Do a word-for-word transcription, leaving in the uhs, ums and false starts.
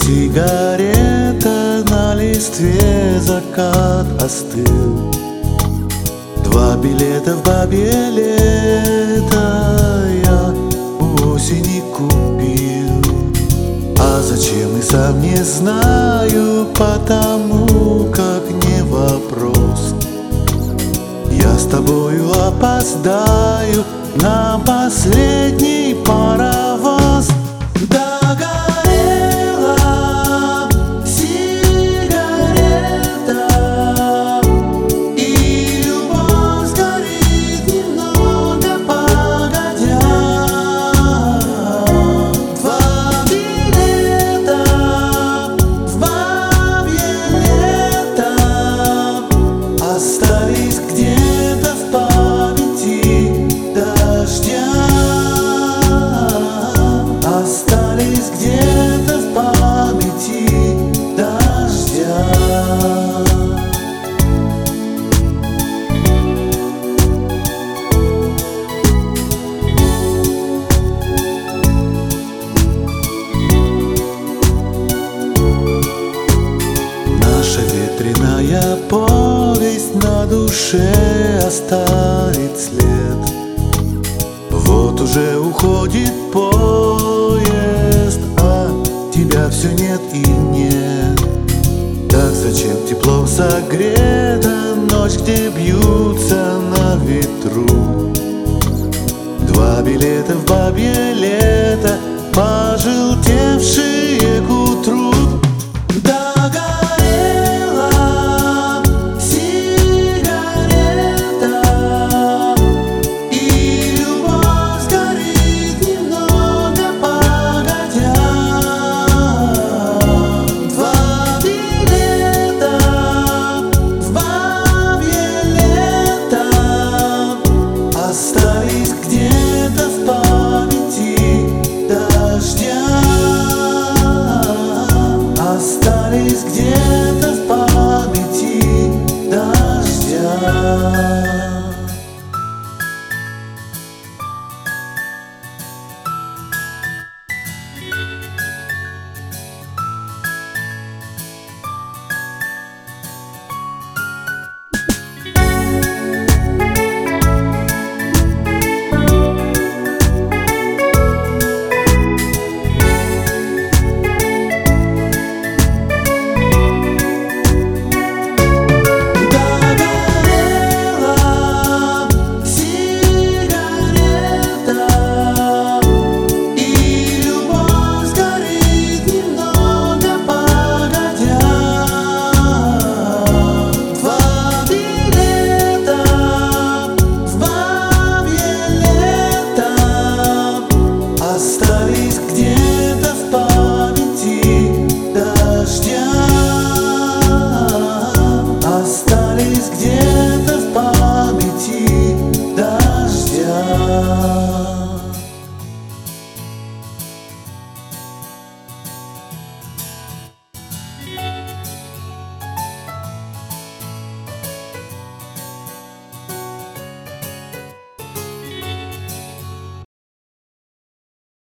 Сигарета на листве, закат остыл. Два билета в бабье лето я у осени купил. А зачем, и сам не знаю, потому как не вопрос. Я с тобою опоздаю на последний паровоз. Догорела сигарета, и любовь сгорит немного погодя. Два билета в бабье лето остались где-то в памяти дождя. Остались где-то в памяти дождя. Наша ветреная повесть на душе оставит след. Вот уже уходит поезд, а тебя все нет и нет. Так зачем тепло согрета ночь, где бьются на ветру? Два билета в бабье лето, пожелтел